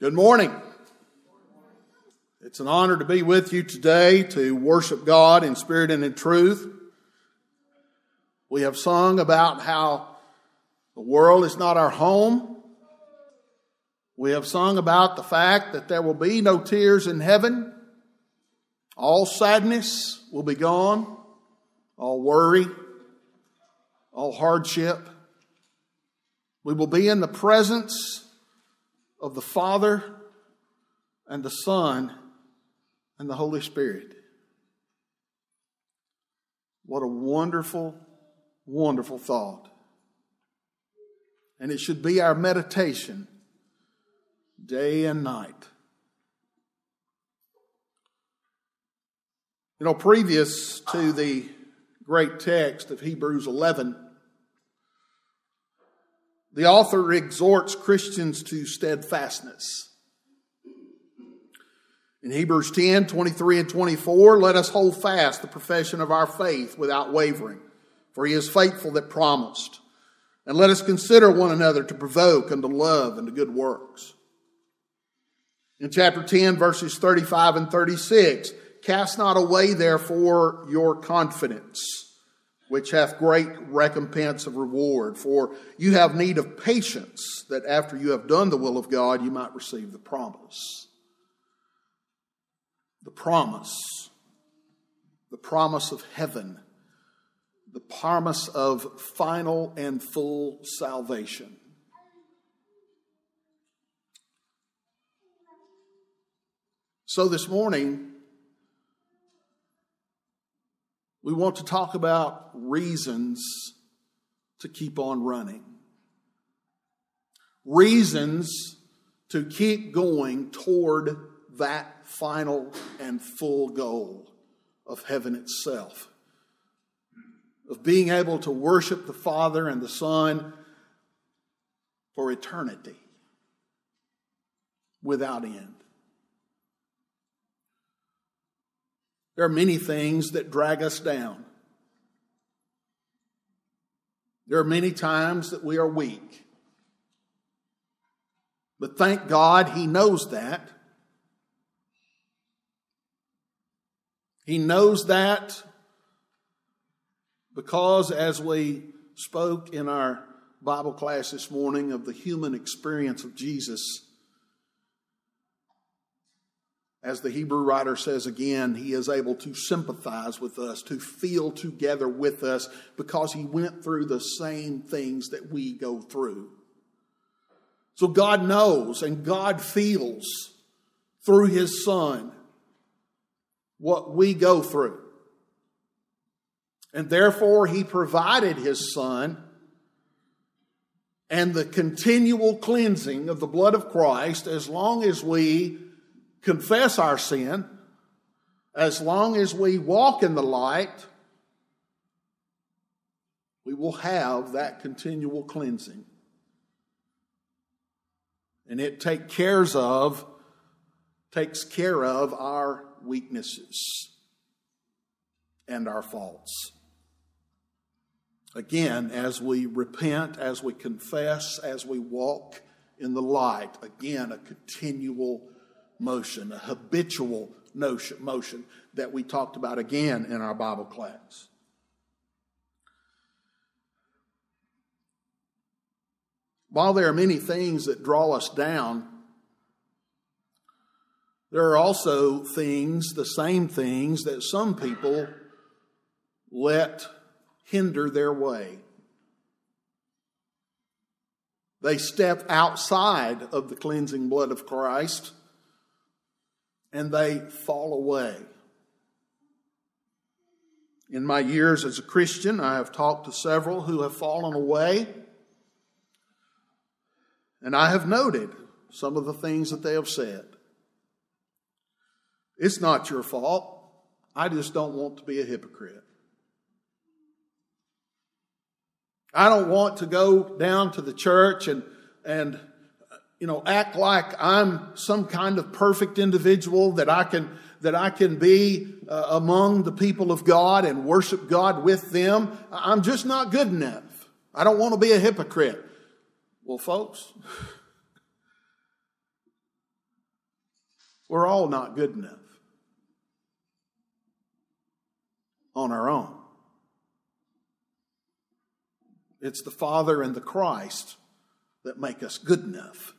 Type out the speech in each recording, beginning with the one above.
Good morning. It's an honor to be with you today to worship God in spirit and in truth. We have sung about how the world is not our home. We have sung about the fact that there will be no tears in heaven. All sadness will be gone. All worry, all hardship. We will be in the presence of the Father and the Son and the Holy Spirit. What a wonderful, wonderful thought. And it should be our meditation day and night. You know, previous to the great text of Hebrews 11, the author exhorts Christians to steadfastness. In Hebrews 10, 23 and 24, let us hold fast the profession of our faith without wavering, for he is faithful that promised. And let us consider one another to provoke unto love and to good works. In chapter 10, verses 35 and 36, cast not away therefore your confidence, which hath great recompense of reward. For you have need of patience, that after you have done the will of God, you might receive the promise. The promise of heaven, the promise of final and full salvation. So this morning, we want to talk about reasons to keep on running. Reasons to keep going toward that final and full goal of heaven itself. Of being able to worship the Father and the Son for eternity without end. There are many things that drag us down. There are many times that we are weak. But thank God He knows that. He knows that because as we spoke in our Bible class this morning of the human experience of Jesus, as the Hebrew writer says again, He is able to sympathize with us, to feel together with us, because He went through the same things that we go through. So God knows and God feels through His Son what we go through. And therefore He provided His Son and the continual cleansing of the blood of Christ as long as we confess our sin, as long as we walk in the light, we will have that continual cleansing. And it takes care of our weaknesses and our faults. Again, as we repent, as we confess, as we walk in the light, again, a continual motion, a habitual motion that we talked about again in our Bible class. While there are many things that draw us down, there are also things, the same things, that some people let hinder their way. They step outside of the cleansing blood of Christ and they fall away. In my years as a Christian, I have talked to several who have fallen away, and I have noted some of the things that they have said. It's not your fault. I just don't want to be a hypocrite. I don't want to go down to the church and act like I'm some kind of perfect individual that I can be among the people of God and worship God with them. I'm just not good enough. I don't want to be a hypocrite. Well, folks, We're all not good enough on our own. It's the Father and the Christ that make us good enough.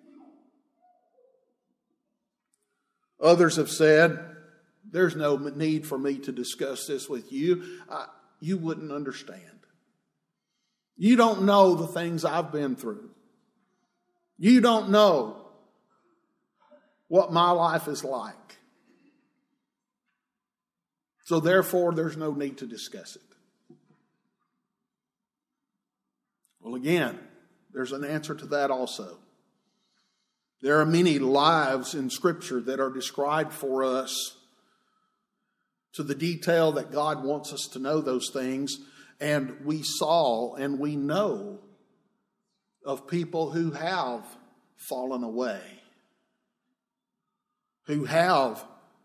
Others have said, there's no need for me to discuss this with you. You wouldn't understand. You don't know the things I've been through. You don't know what my life is like. So therefore, there's no need to discuss it. Well, again, there's an answer to that also. There are many lives in Scripture that are described for us to the detail that God wants us to know those things. And we saw and we know of people who have fallen away, who have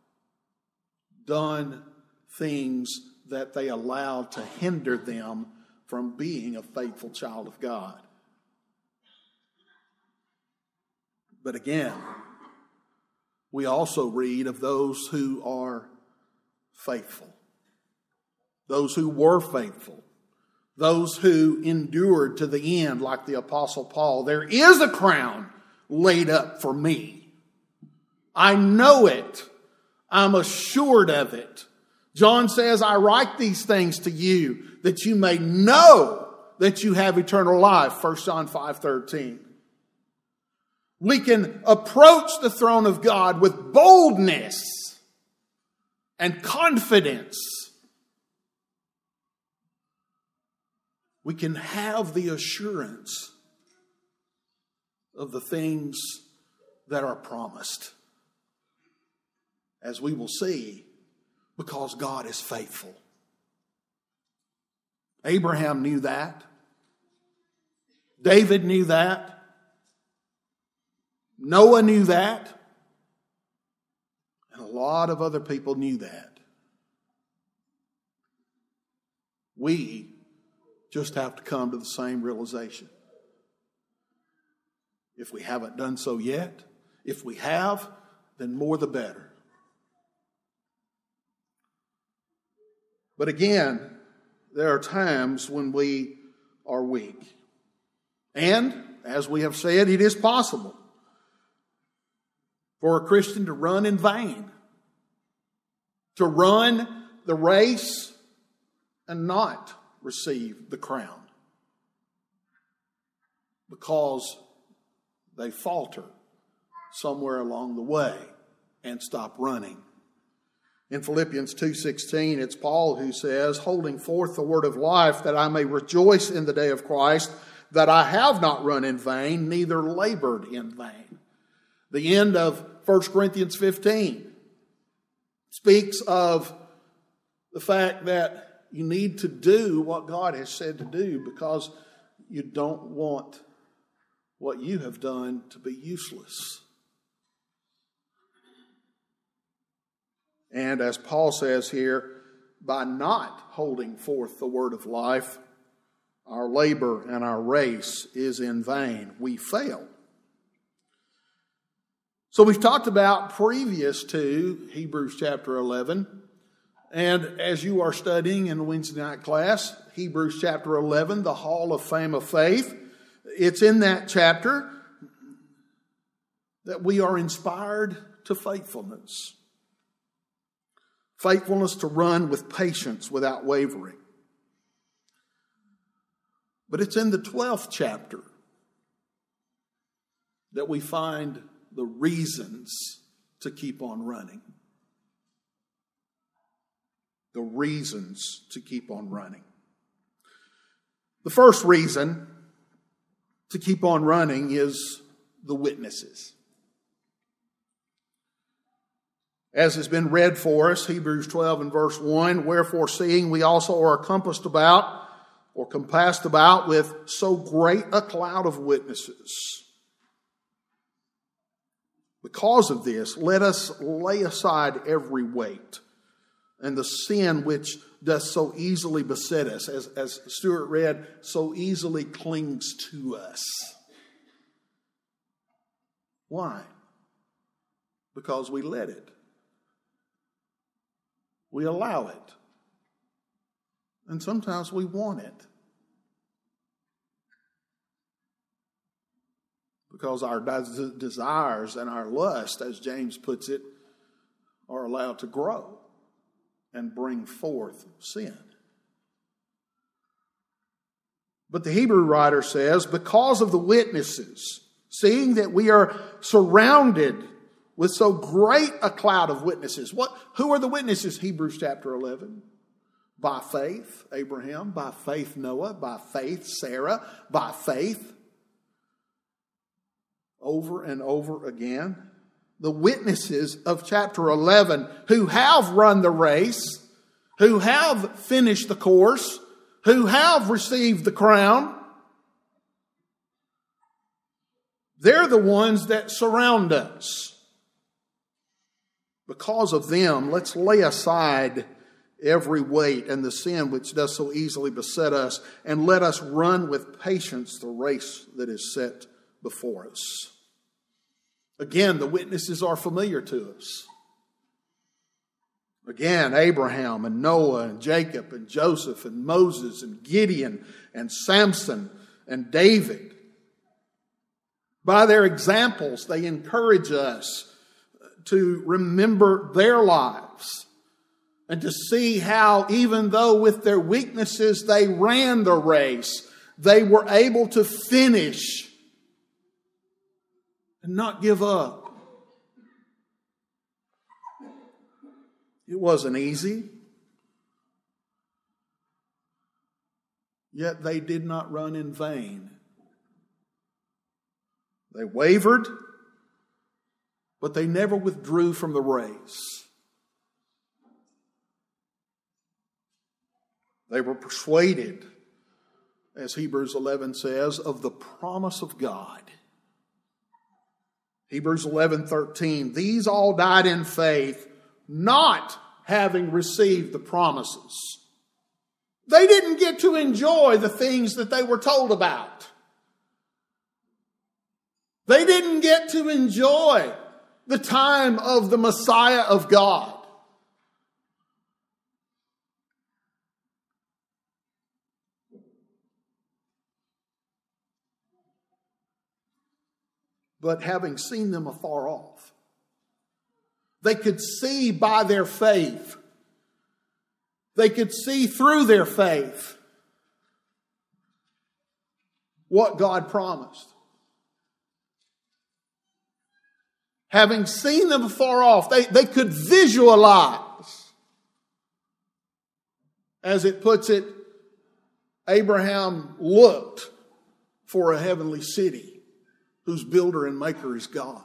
done things that they allowed to hinder them from being a faithful child of God. But again, we also read of those who are faithful, those who were faithful, those who endured to the end, like the Apostle Paul. There is a crown laid up for me. I know it. I'm assured of it. John says, I write these things to you that you may know that you have eternal life. 1 John 5:13. We can approach the throne of God with boldness and confidence. We can have the assurance of the things that are promised, as we will see, because God is faithful. Abraham knew that. David knew that. Noah knew that. And a lot of other people knew that. We just have to come to the same realization. If we haven't done so yet, if we have, then more the better. But again, there are times when we are weak. And, as we have said, it is possible for a Christian to run in vain, to run the race and not receive the crown, because they falter somewhere along the way and stop running. In Philippians 2:16, it's Paul who says, holding forth the word of life, that I may rejoice in the day of Christ, that I have not run in vain, neither labored in vain. The end of 1 Corinthians 15 speaks of the fact that you need to do what God has said to do, because you don't want what you have done to be useless. And as Paul says here, by not holding forth the word of life, our labor and our race is in vain. We fail. So we've talked about previous to Hebrews chapter 11. And as you are studying in the Wednesday night class, Hebrews chapter 11, the Hall of Fame of Faith, it's in that chapter that we are inspired to faithfulness. Faithfulness to run with patience without wavering. But it's in the 12th chapter that we find the reasons to keep on running. The reasons to keep on running. The first reason to keep on running is the witnesses. As has been read for us, Hebrews 12 and verse 1, wherefore seeing we also are compassed about with so great a cloud of witnesses. Because of this, let us lay aside every weight and the sin which does so easily beset us, as Stuart read, so easily clings to us. Why? because we let it. We allow it. And sometimes we want it. Because our desires and our lust, as James puts it, are allowed to grow and bring forth sin. But the Hebrew writer says, because of the witnesses, seeing that we are surrounded with so great a cloud of witnesses. Who are the witnesses? Hebrews chapter 11. By faith, Abraham. By faith, Noah. By faith, Sarah. By faith. Over and over again. The witnesses of chapter 11 who have run the race, who have finished the course, who have received the crown. They're the ones that surround us. Because of them, let's lay aside every weight and the sin which does so easily beset us, and let us run with patience the race that is set before us. Again, the witnesses are familiar to us. Again, Abraham and Noah and Jacob and Joseph and Moses and Gideon and Samson and David. By their examples, they encourage us to remember their lives and to see how, even though with their weaknesses they ran the race, they were able to finish and not give up. It wasn't easy. Yet they did not run in vain. They wavered, but they never withdrew from the race. They were persuaded, as Hebrews 11 says, of the promise of God. Hebrews 11:13, these all died in faith, not having received the promises. They didn't get to enjoy the things that they were told about. They didn't get to enjoy the time of the Messiah of God. But having seen them afar off, they could see by their faith. They could see through their faith what God promised. Having seen them afar off, they could visualize, as it puts it, Abraham looked for a heavenly city whose builder and maker is God.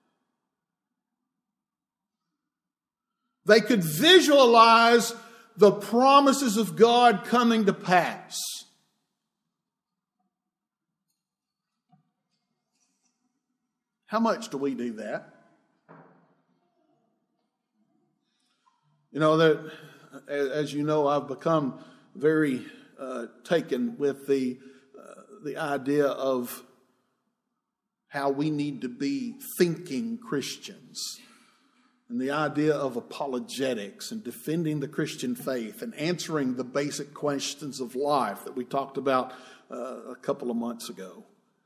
They could visualize the promises of God coming to pass. How much do we do that? You know, that, as you know, I've become very taken with the idea of how we need to be thinking Christians, and the idea of apologetics and defending the Christian faith and answering the basic questions of life that we talked about a couple of months ago.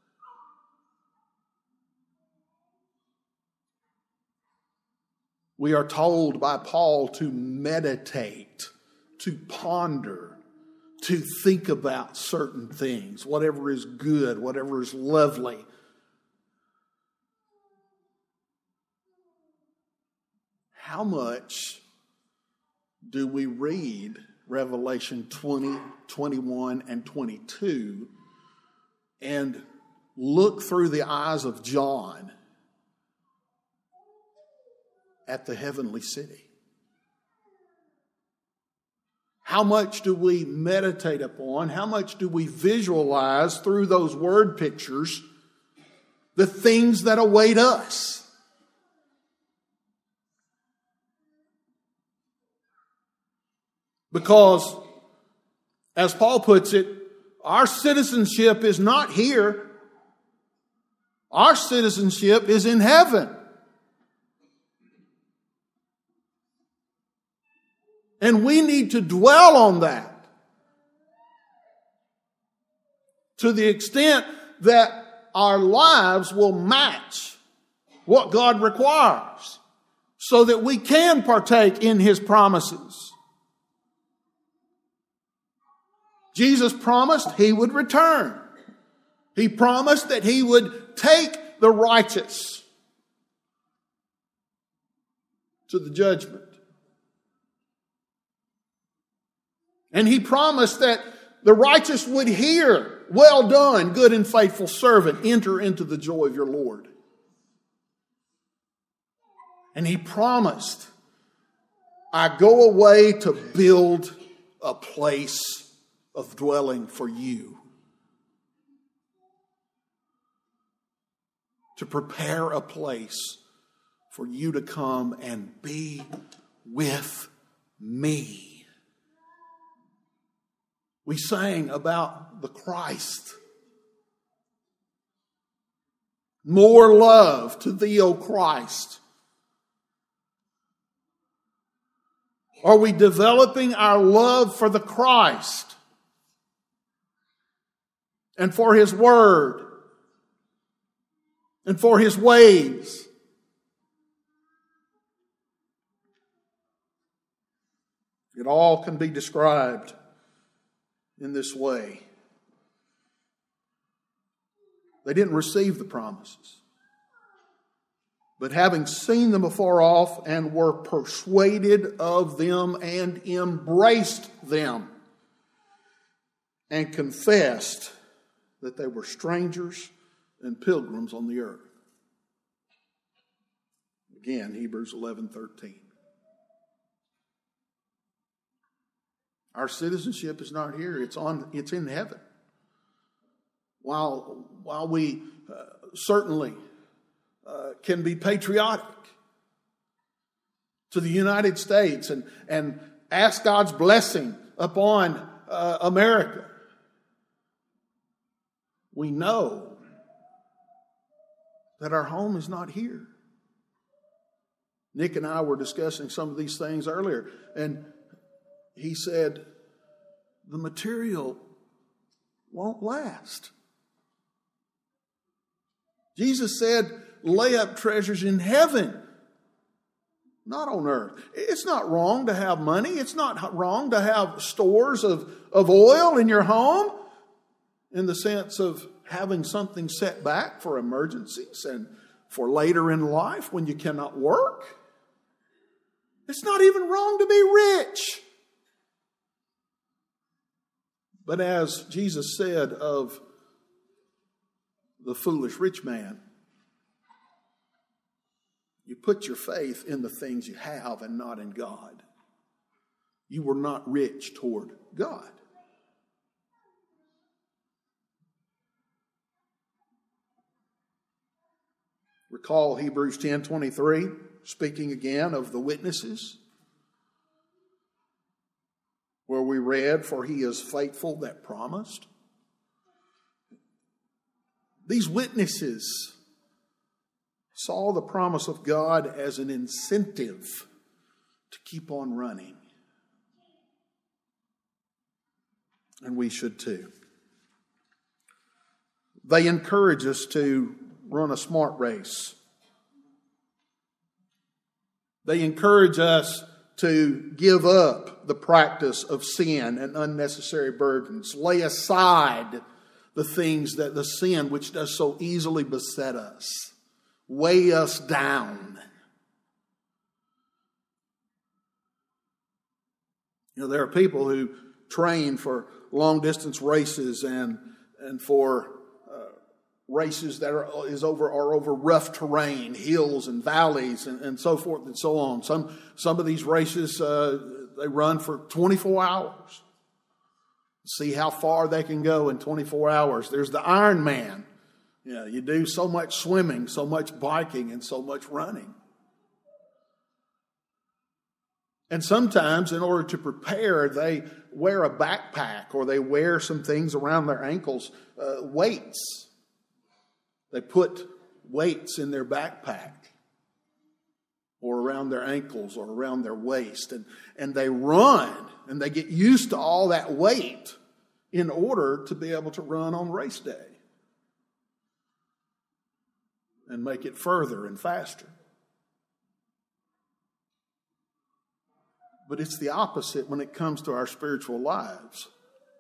We are told by Paul to meditate, to ponder, to think about certain things, whatever is good, whatever is lovely. How much do we read Revelation 20, 21, and 22 and look through the eyes of John at the heavenly city? How much do we meditate upon? How much do we visualize through those word pictures the things that await us? Because, as Paul puts it, our citizenship is not here. Our citizenship is in heaven. And we need to dwell on that to the extent that our lives will match what God requires so that we can partake in His promises. Jesus promised He would return. He promised that He would take the righteous to the judgment. And He promised that the righteous would hear, "Well done, good and faithful servant, enter into the joy of your Lord." And He promised, "I go away to build a place of dwelling for you." To prepare a place for you to come and be with me. We sang about the Christ. More love to thee, O Christ. Are we developing our love for the Christ and for His Word and for His ways? It all can be described in this way. They didn't receive the promises, but having seen them afar off and were persuaded of them and embraced them and confessed that they were strangers and pilgrims on the earth. Again, Hebrews 11:13. Our citizenship is not here; it's in heaven. While we certainly can be patriotic to the United States and ask God's blessing upon America, we know that our home is not here. Nick and I were discussing some of these things earlier, and he said, the material won't last. Jesus said, lay up treasures in heaven, not on earth. It's not wrong to have money. It's not wrong to have stores of oil in your home in the sense of having something set back for emergencies and for later in life when you cannot work. It's not even wrong to be rich. But as Jesus said of the foolish rich man, you put your faith in the things you have and not in God. You were not rich toward God. Recall Hebrews 10:23, speaking again of the witnesses, where we read, "For He is faithful that promised." These witnesses saw the promise of God as an incentive to keep on running. And we should too. They encourage us to run a smart race. They encourage us to give up the practice of sin and unnecessary burdens. Lay aside the things that the sin which does so easily beset us. Weigh us down. You know, there are people who train for long distance races and for races that are over rough terrain, hills and valleys and so forth and so on. Some of these races they run for 24 hours. See how far they can go in 24 hours. There's the Ironman. You know, you do so much swimming, so much biking, and so much running. And sometimes, in order to prepare, they wear a backpack or they wear some things around their ankles, weights. They put weights in their backpack. or around their ankles or around their waist. And they run and they get used to all that weight in order to be able to run on race day and make it further and faster. But it's the opposite when it comes to our spiritual lives.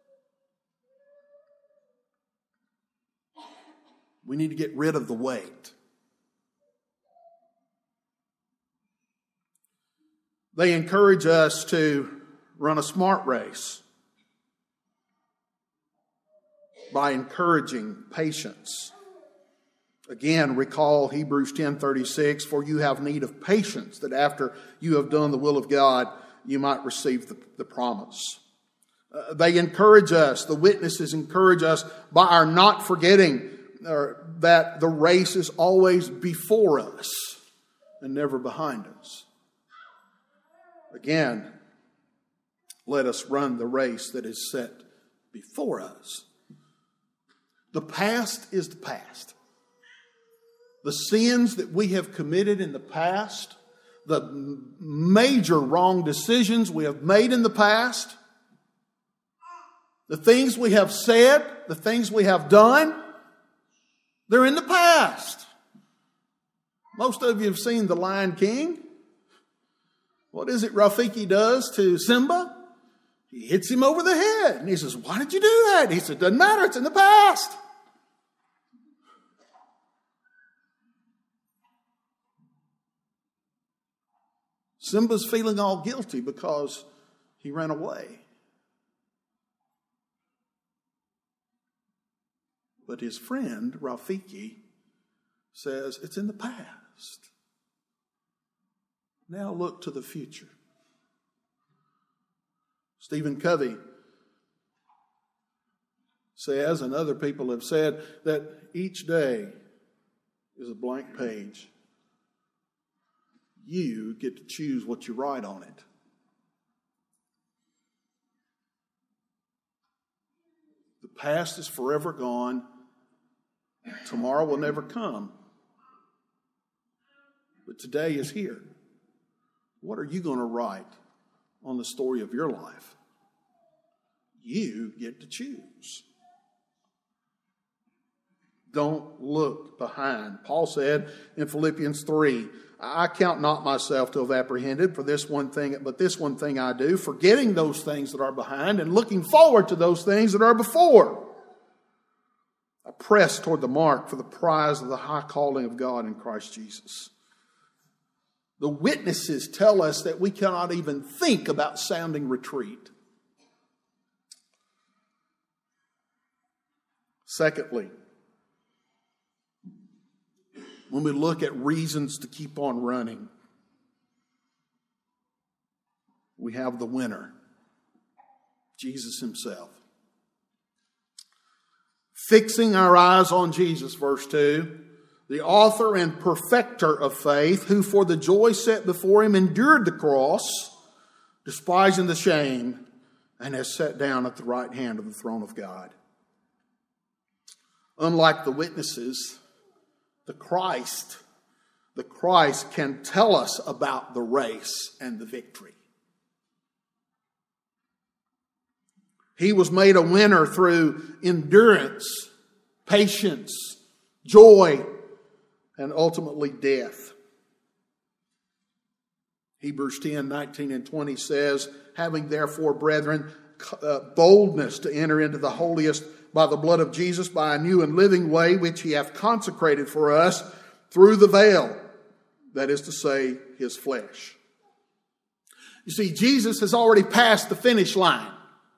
We need to get rid of the weight. They encourage us to run a smart race by encouraging patience. Again, recall Hebrews 10:36, for you have need of patience, that after you have done the will of God, you might receive the promise. They encourage us, the witnesses encourage us by our not forgetting that the race is always before us and never behind us. Again, let us run the race that is set before us. The past is the past. The sins that we have committed in the past, the major wrong decisions we have made in the past, the things we have said, the things we have done, they're in the past. Most of you have seen The Lion King. What is it Rafiki does to Simba? He hits him over the head. And he says, why did you do that? And he said, doesn't matter, it's in the past. Simba's feeling all guilty because he ran away. But his friend, Rafiki, says, it's in the past. Now look to the future. Stephen Covey says, and other people have said, that each day is a blank page. You get to choose what you write on it. The past is forever gone. Tomorrow will never come. But today is here. What are you going to write on the story of your life? You get to choose. Don't look behind. Paul said in Philippians 3, I count not myself to have apprehended but this one thing I do, forgetting those things that are behind and looking forward to those things that are before. I press toward the mark for the prize of the high calling of God in Christ Jesus. The witnesses tell us that we cannot even think about sounding retreat. Secondly, when we look at reasons to keep on running, we have the winner, Jesus himself. Fixing our eyes on Jesus, verse 2, the author and perfecter of faith, who for the joy set before him endured the cross, despising the shame, and has sat down at the right hand of the throne of God. Unlike the witnesses, the Christ can tell us about the race and the victory. He was made a winner through endurance, patience, joy, and ultimately death. Hebrews 10:19 and 20 says, having therefore, brethren, boldness to enter into the holiest by the blood of Jesus, by a new and living way, which he hath consecrated for us through the veil, that is to say, his flesh. You see, Jesus has already passed the finish line.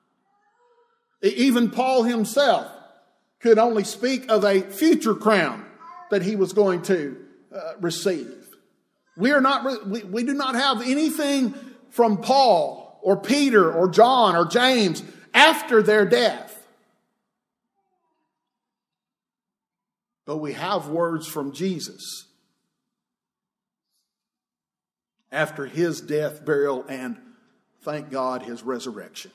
Even Paul himself could only speak of a future crown that he was going to receive. We do not have anything from Paul or Peter or John or James after their death. But we have words from Jesus after his death, burial, and, thank God, his resurrection.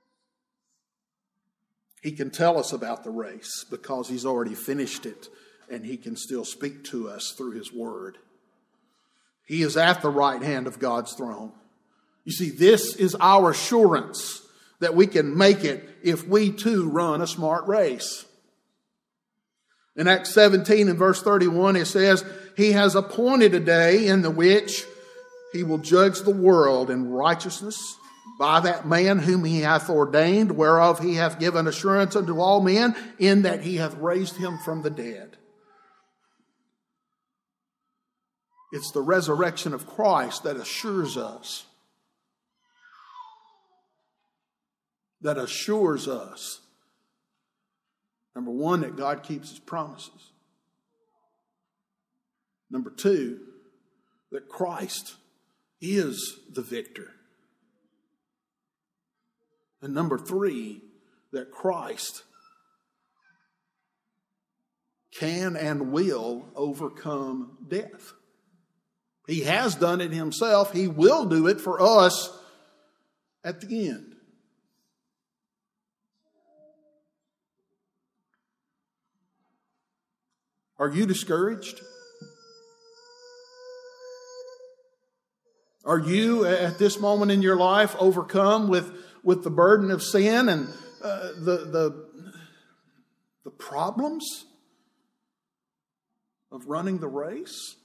He can tell us about the race because he's already finished it and He can still speak to us through His Word. He is at the right hand of God's throne. You see, this is our assurance that we can make it if we too run a smart race. In Acts 17 and verse 31, it says, He has appointed a day in the which He will judge the world in righteousness by that man whom He hath ordained, whereof He hath given assurance unto all men, in that He hath raised Him from the dead. It's the resurrection of Christ that assures us. Number one, that God keeps His promises. Number two, that Christ is the victor. And number three, that Christ can and will overcome death. He has done it Himself. He will do it for us at the end. Are you discouraged? Are you at this moment in your life overcome with the burden of sin and the problems of running the race?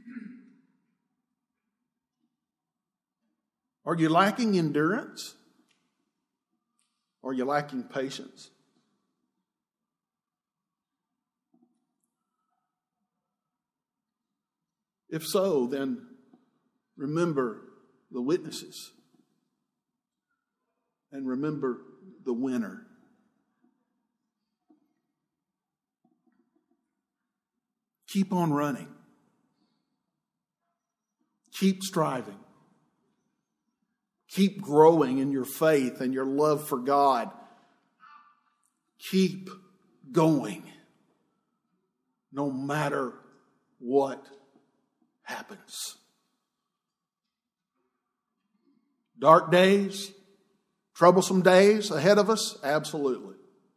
Are you lacking endurance? Are you lacking patience? If so, then remember the witnesses and remember the winner. Keep on running. Keep striving. Keep growing in your faith and your love for God. Keep going, no matter what happens. Dark days, troublesome days ahead of us? Absolutely.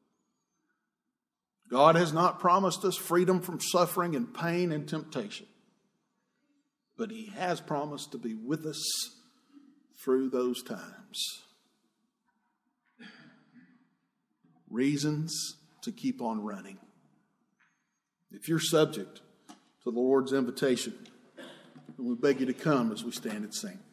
God has not promised us freedom from suffering and pain and temptation. But He has promised to be with us through those times. Reasons to keep on running. If you're subject to the Lord's invitation, we beg you to come as we stand and sing.